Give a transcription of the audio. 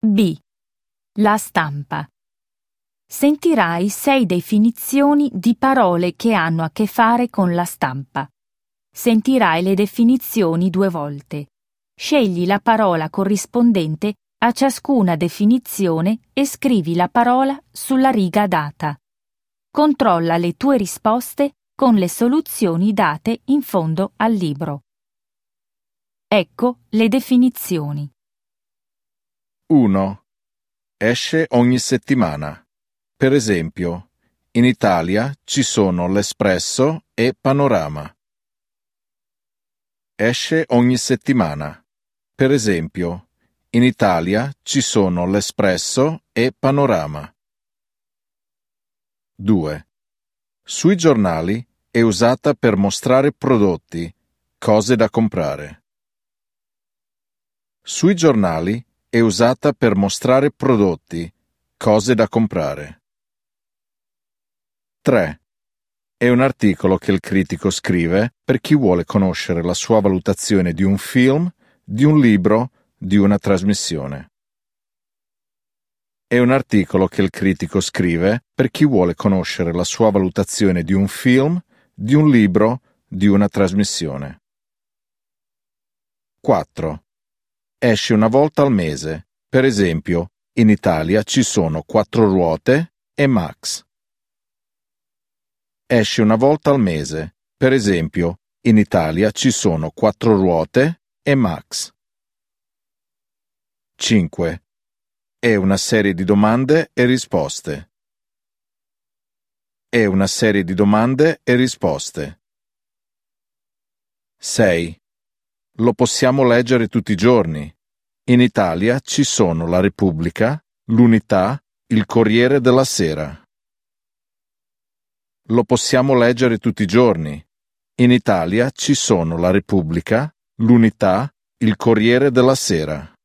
B. La stampa. Sentirai 6 definizioni di parole che hanno a che fare con la stampa. Sentirai le definizioni 2 volte. Scegli la parola corrispondente a ciascuna definizione e scrivi la parola sulla riga data. Controlla le tue risposte con le soluzioni date in fondo al libro. Ecco le definizioni. 1. Esce ogni settimana. Per esempio, in Italia ci sono l'Espresso e Panorama. Esce ogni settimana. Per esempio, in Italia ci sono l'Espresso e Panorama. 2. Sui giornali è usata per mostrare prodotti, cose da comprare. Sui giornali è usata per mostrare prodotti, cose da comprare. 3. È un articolo che il critico scrive per chi vuole conoscere la sua valutazione di un film, di un libro, di una trasmissione. È un articolo che il critico scrive per chi vuole conoscere la sua valutazione di un film, di un libro, di una trasmissione. 4. Esce una volta al mese. Per esempio, in Italia ci sono 4 ruote e Max. Esce una volta al mese. Per esempio, in Italia ci sono 4 ruote e Max. 5. È una serie di domande e risposte. È una serie di domande e risposte. 6. Lo possiamo leggere tutti i giorni. In Italia ci sono La Repubblica, l'Unità, il Corriere della Sera. Lo possiamo leggere tutti i giorni. In Italia ci sono La Repubblica, l'Unità, il Corriere della Sera.